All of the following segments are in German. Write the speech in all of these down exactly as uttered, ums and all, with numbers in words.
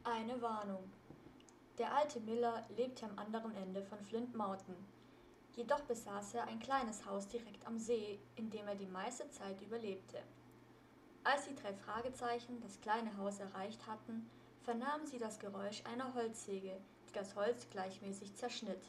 Eine Warnung. Der alte Miller lebte am anderen Ende von Flint Mountain. Jedoch besaß er ein kleines Haus direkt am See, in dem er die meiste Zeit überlebte. Als die drei Fragezeichen das kleine Haus erreicht hatten, vernahmen sie das Geräusch einer Holzsäge, die das Holz gleichmäßig zerschnitt.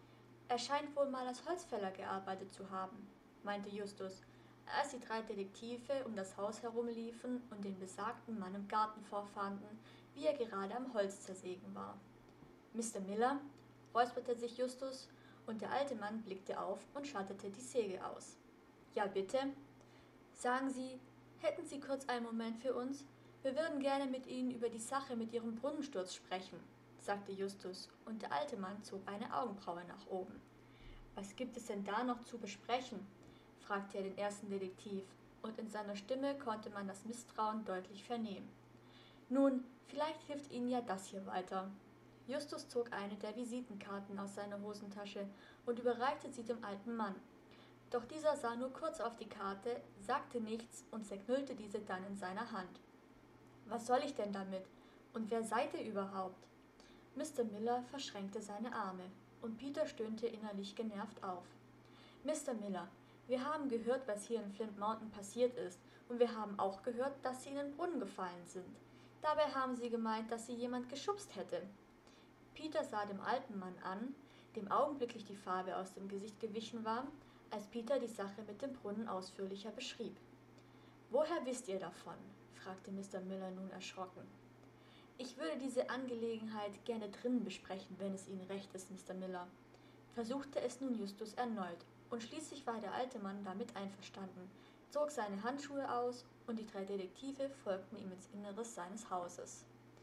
Er scheint wohl mal als Holzfäller gearbeitet zu haben, meinte Justus, als die drei Detektive um das Haus herumliefen und den besagten Mann im Garten vorfanden, wie er gerade am Holz zersägen war. Mister Miller, räusperte sich Justus, und der alte Mann blickte auf und schattete die Säge aus. Ja, bitte? Sagen Sie, hätten Sie kurz einen Moment für uns? Wir würden gerne mit Ihnen über die Sache mit Ihrem Brunnensturz sprechen, sagte Justus, und der alte Mann zog eine Augenbraue nach oben. Was gibt es denn da noch zu besprechen? Fragte er den ersten Detektiv, und in seiner Stimme konnte man das Misstrauen deutlich vernehmen. Nun, vielleicht hilft Ihnen ja das hier weiter. Justus zog eine der Visitenkarten aus seiner Hosentasche und überreichte sie dem alten Mann. Doch dieser sah nur kurz auf die Karte, sagte nichts und zerknüllte diese dann in seiner Hand. Was soll ich denn damit? Und wer seid ihr überhaupt? Mister Miller verschränkte seine Arme, und Peter stöhnte innerlich genervt auf. Mister Miller, wir haben gehört, was hier in Flint Mountain passiert ist, und wir haben auch gehört, dass Sie in den Brunnen gefallen sind. Dabei haben Sie gemeint, dass Sie jemand geschubst hätte. Peter sah dem alten Mann an, dem augenblicklich die Farbe aus dem Gesicht gewichen war, als Peter die Sache mit dem Brunnen ausführlicher beschrieb. »Woher wisst ihr davon?« fragte Mister Miller nun erschrocken. »Ich würde diese Angelegenheit gerne drinnen besprechen, wenn es Ihnen recht ist, Mister Miller«, versuchte es nun Justus erneut, und schließlich war der alte Mann damit einverstanden, zog seine Handschuhe aus, und die drei Detektive folgten ihm ins Inneres seines Hauses.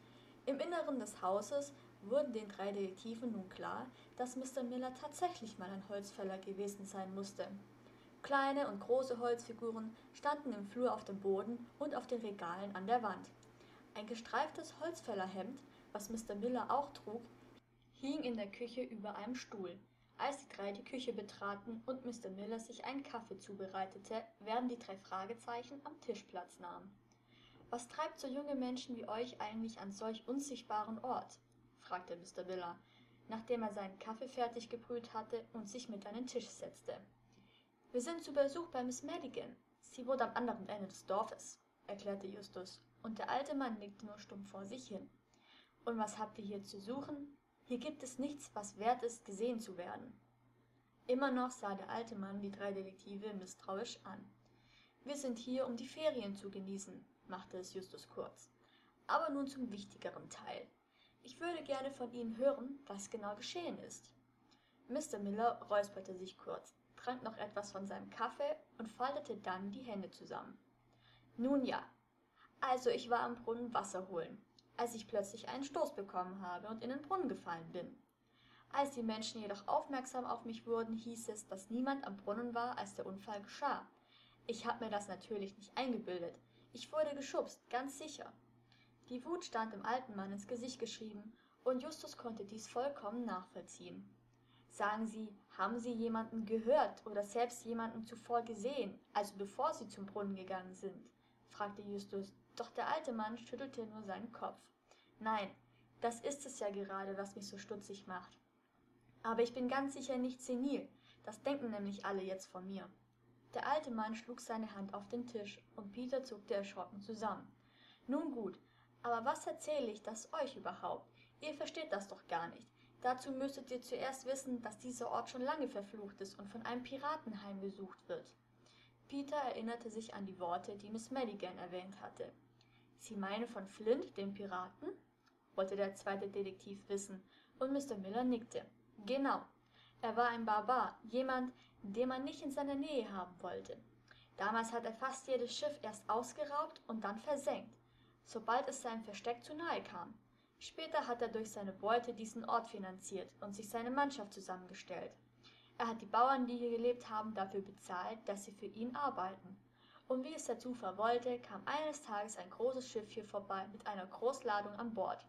Im Inneren des Hauses wurde den drei Detektiven nun klar, dass Mister Miller tatsächlich mal ein Holzfäller gewesen sein musste. Kleine und große Holzfiguren standen im Flur auf dem Boden und auf den Regalen an der Wand. Ein gestreiftes Holzfällerhemd, was Mister Miller auch trug, hing in der Küche über einem Stuhl. Als die drei die Küche betraten und Mister Miller sich einen Kaffee zubereitete, während die drei Fragezeichen am Tisch Platz nahmen. »Was treibt so junge Menschen wie euch eigentlich an solch unsichtbaren Ort?« fragte Mister Miller, nachdem er seinen Kaffee fertig gebrüht hatte und sich mit an den Tisch setzte. »Wir sind zu Besuch bei Miss Madigan. Sie wohnt am anderen Ende des Dorfes«, erklärte Justus, und der alte Mann nickte nur stumm vor sich hin. »Und was habt ihr hier zu suchen? Hier gibt es nichts, was wert ist, gesehen zu werden.« Immer noch sah der alte Mann die drei Detektive misstrauisch an. »Wir sind hier, um die Ferien zu genießen«, machte es Justus kurz. »Aber nun zum wichtigeren Teil. Ich würde gerne von Ihnen hören, was genau geschehen ist.« Mister Miller räusperte sich kurz, trank noch etwas von seinem Kaffee und faltete dann die Hände zusammen. »Nun ja, also ich war am Brunnen Wasser holen, als ich plötzlich einen Stoß bekommen habe und in den Brunnen gefallen bin. Als die Menschen jedoch aufmerksam auf mich wurden, hieß es, dass niemand am Brunnen war, als der Unfall geschah. Ich habe mir das natürlich nicht eingebildet. Ich wurde geschubst, ganz sicher.« Die Wut stand dem alten Mann ins Gesicht geschrieben, und Justus konnte dies vollkommen nachvollziehen. »Sagen Sie, haben Sie jemanden gehört oder selbst jemanden zuvor gesehen, also bevor Sie zum Brunnen gegangen sind?« fragte Justus, doch der alte Mann schüttelte nur seinen Kopf. »Nein, das ist es ja gerade, was mich so stutzig macht. Aber ich bin ganz sicher nicht senil, das denken nämlich alle jetzt von mir.« Der alte Mann schlug seine Hand auf den Tisch, und Peter zuckte erschrocken zusammen. »Nun gut, aber was erzähle ich das euch überhaupt? Ihr versteht das doch gar nicht. Dazu müsstet ihr zuerst wissen, dass dieser Ort schon lange verflucht ist und von einem Piraten heimgesucht wird.« Peter erinnerte sich an die Worte, die Miss Madigan erwähnt hatte. »Sie meinen von Flint, dem Piraten?« wollte der zweite Detektiv wissen, und Mister Miller nickte. »Genau. Er war ein Barbar, jemand, den man nicht in seiner Nähe haben wollte. Damals hat er fast jedes Schiff erst ausgeraubt und dann versenkt, sobald es seinem Versteck zu nahe kam. Später hat er durch seine Beute diesen Ort finanziert und sich seine Mannschaft zusammengestellt. Er hat die Bauern, die hier gelebt haben, dafür bezahlt, dass sie für ihn arbeiten. Und wie es der Zufall wollte, kam eines Tages ein großes Schiff hier vorbei mit einer Großladung an Bord.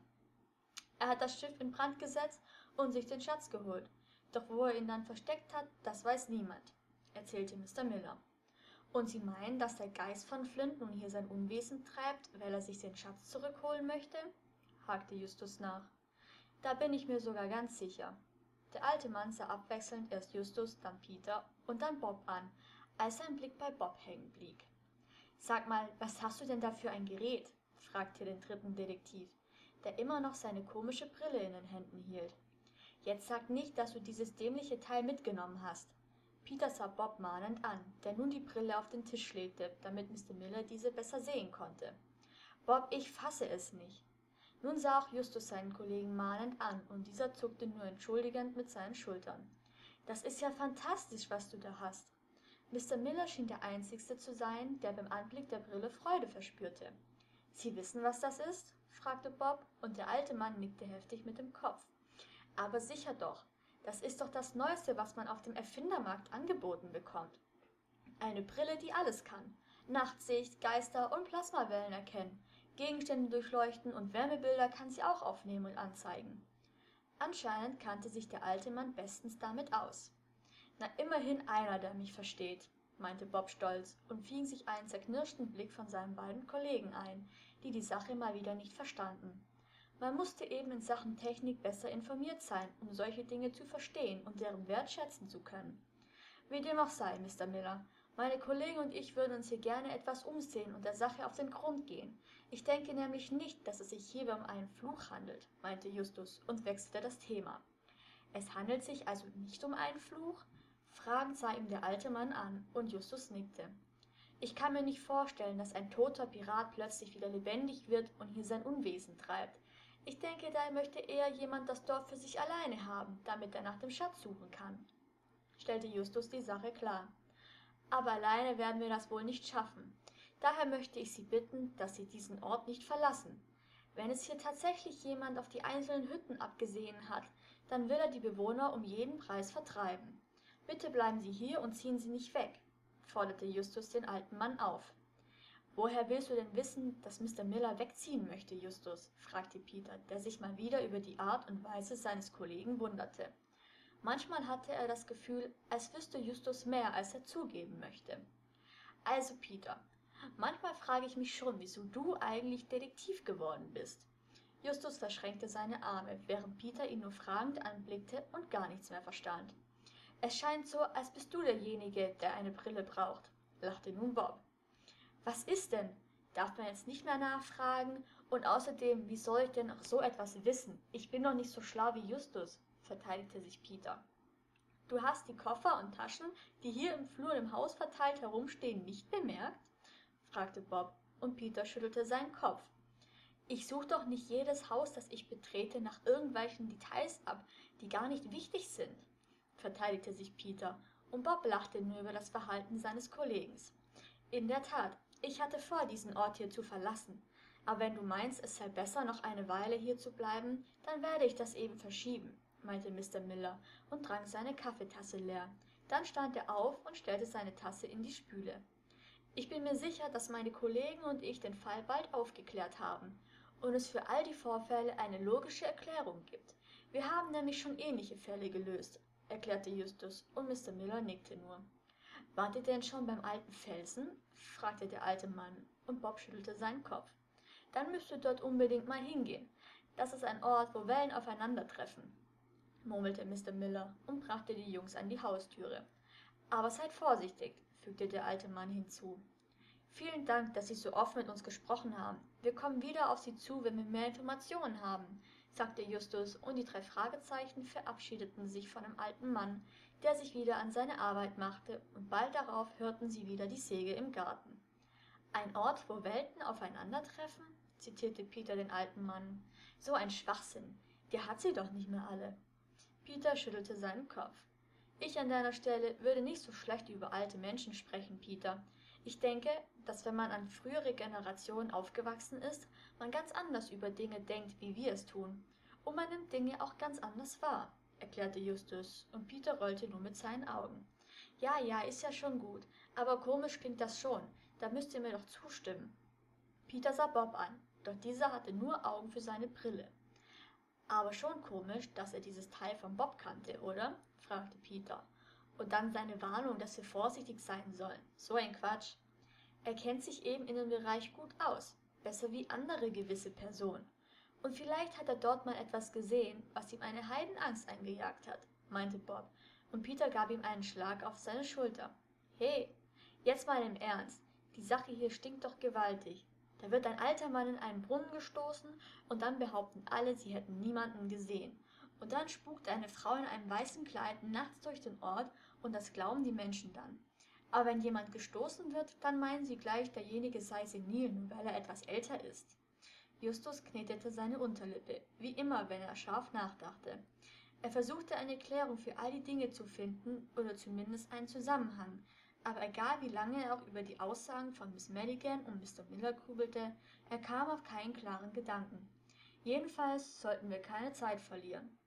Er hat das Schiff in Brand gesetzt und sich den Schatz geholt. Doch wo er ihn dann versteckt hat, das weiß niemand«, erzählte Mister Miller. »Und Sie meinen, dass der Geist von Flint nun hier sein Unwesen treibt, weil er sich den Schatz zurückholen möchte?« hakte Justus nach. Da bin ich mir sogar ganz sicher. Der alte Mann sah abwechselnd erst Justus, dann Peter und dann Bob an, als sein Blick bei Bob hängen blieb. »Sag mal, was hast du denn da für ein Gerät?« fragte den dritten Detektiv, der immer noch seine komische Brille in den Händen hielt. »Jetzt sag nicht, dass du dieses dämliche Teil mitgenommen hast.« Peter sah Bob mahnend an, der nun die Brille auf den Tisch legte, damit Mister Miller diese besser sehen konnte. »Bob, ich fasse es nicht.« Nun sah auch Justus seinen Kollegen mahnend an, und dieser zuckte nur entschuldigend mit seinen Schultern. »Das ist ja fantastisch, was du da hast.« Mister Miller schien der Einzige zu sein, der beim Anblick der Brille Freude verspürte. »Sie wissen, was das ist?« fragte Bob, und der alte Mann nickte heftig mit dem Kopf. »Aber sicher doch. Das ist doch das Neueste, was man auf dem Erfindermarkt angeboten bekommt. Eine Brille, die alles kann. Nachtsicht, Geister und Plasmawellen erkennen. Gegenstände durchleuchten und Wärmebilder kann sie auch aufnehmen und anzeigen.« Anscheinend kannte sich der alte Mann bestens damit aus. »Na, immerhin einer, der mich versteht«, meinte Bob stolz und fing sich einen zerknirschten Blick von seinen beiden Kollegen ein, die die Sache mal wieder nicht verstanden. Man musste eben in Sachen Technik besser informiert sein, um solche Dinge zu verstehen und deren Wert schätzen zu können. »Wie dem auch sei, Mister Miller, meine Kollegen und ich würden uns hier gerne etwas umsehen und der Sache auf den Grund gehen. Ich denke nämlich nicht, dass es sich hierbei um einen Fluch handelt«, meinte Justus und wechselte das Thema. »Es handelt sich also nicht um einen Fluch?« Fragend sah ihm der alte Mann an, und Justus nickte. »Ich kann mir nicht vorstellen, dass ein toter Pirat plötzlich wieder lebendig wird und hier sein Unwesen treibt. Ich denke, da möchte eher jemand das Dorf für sich alleine haben, damit er nach dem Schatz suchen kann«, stellte Justus die Sache klar. »Aber alleine werden wir das wohl nicht schaffen. Daher möchte ich Sie bitten, dass Sie diesen Ort nicht verlassen. Wenn es hier tatsächlich jemand auf die einzelnen Hütten abgesehen hat, dann will er die Bewohner um jeden Preis vertreiben. Bitte bleiben Sie hier und ziehen Sie nicht weg«, forderte Justus den alten Mann auf. »Woher willst du denn wissen, dass Mister Miller wegziehen möchte, Justus?« fragte Peter, der sich mal wieder über die Art und Weise seines Kollegen wunderte. Manchmal hatte er das Gefühl, als wüsste Justus mehr, als er zugeben möchte. »Also, Peter, manchmal frage ich mich schon, wieso du eigentlich Detektiv geworden bist.« Justus verschränkte seine Arme, während Peter ihn nur fragend anblickte und gar nichts mehr verstand. »Es scheint so, als bist du derjenige, der eine Brille braucht«, lachte nun Bob. »Was ist denn? Darf man jetzt nicht mehr nachfragen? Und außerdem, wie soll ich denn noch so etwas wissen? Ich bin doch nicht so schlau wie Justus«, verteidigte sich Peter. »Du hast die Koffer und Taschen, die hier im Flur und im Haus verteilt herumstehen, nicht bemerkt?« fragte Bob, und Peter schüttelte seinen Kopf. »Ich suche doch nicht jedes Haus, das ich betrete, nach irgendwelchen Details ab, die gar nicht wichtig sind«, verteidigte sich Peter, und Bob lachte nur über das Verhalten seines Kollegen. »In der Tat, ich hatte vor, diesen Ort hier zu verlassen. Aber wenn du meinst, es sei besser, noch eine Weile hier zu bleiben, dann werde ich das eben verschieben«, meinte Mister Miller und trank seine Kaffeetasse leer. Dann stand er auf und stellte seine Tasse in die Spüle. »Ich bin mir sicher, dass meine Kollegen und ich den Fall bald aufgeklärt haben und es für all die Vorfälle eine logische Erklärung gibt. Wir haben nämlich schon ähnliche Fälle gelöst«, erklärte Justus, und Mister Miller nickte nur. »Wart ihr denn schon beim alten Felsen?« fragte der alte Mann, und Bob schüttelte seinen Kopf. »Dann müsst ihr dort unbedingt mal hingehen. Das ist ein Ort, wo Wellen aufeinandertreffen«, murmelte Mister Miller und brachte die Jungs an die Haustüre. »Aber seid vorsichtig«, fügte der alte Mann hinzu. »Vielen Dank, dass Sie so offen mit uns gesprochen haben. Wir kommen wieder auf Sie zu, wenn wir mehr Informationen haben«, sagte Justus, und die drei Fragezeichen verabschiedeten sich von dem alten Mann, der sich wieder an seine Arbeit machte, und bald darauf hörten sie wieder die Säge im Garten. »Ein Ort, wo Welten aufeinandertreffen?«, zitierte Peter den alten Mann. »So ein Schwachsinn. Der hat sie doch nicht mehr alle.« Peter schüttelte seinen Kopf. »Ich an deiner Stelle würde nicht so schlecht über alte Menschen sprechen, Peter. Ich denke, dass wenn man an frühere Generationen aufgewachsen ist, man ganz anders über Dinge denkt, wie wir es tun. Und man nimmt Dinge auch ganz anders wahr«, erklärte Justus, und Peter rollte nur mit seinen Augen. »Ja, ja, ist ja schon gut, aber komisch klingt das schon, da müsst ihr mir doch zustimmen.« Peter sah Bob an, doch dieser hatte nur Augen für seine Brille. »Aber schon komisch, dass er dieses Teil von Bob kannte, oder?«, fragte Peter. »Und dann seine Warnung, dass wir vorsichtig sein sollen. So ein Quatsch. Er kennt sich eben in dem Bereich gut aus, besser wie andere gewisse Personen. Und vielleicht hat er dort mal etwas gesehen, was ihm eine Heidenangst eingejagt hat, meinte Bob, und Peter gab ihm einen Schlag auf seine Schulter. He, jetzt mal im Ernst, die Sache hier stinkt doch gewaltig. Da wird ein alter Mann in einen Brunnen gestoßen, und dann behaupten alle, sie hätten niemanden gesehen. Und dann spukt eine Frau in einem weißen Kleid nachts durch den Ort, und das glauben die Menschen dann. Aber wenn jemand gestoßen wird, dann meinen sie gleich, derjenige sei senil, nur weil er etwas älter ist. Justus knetete seine Unterlippe, wie immer, wenn er scharf nachdachte. Er versuchte eine Erklärung für all die Dinge zu finden, oder zumindest einen Zusammenhang, aber egal wie lange er auch über die Aussagen von Miss Madigan und Mister Miller grübelte, er kam auf keinen klaren Gedanken. Jedenfalls sollten wir keine Zeit verlieren.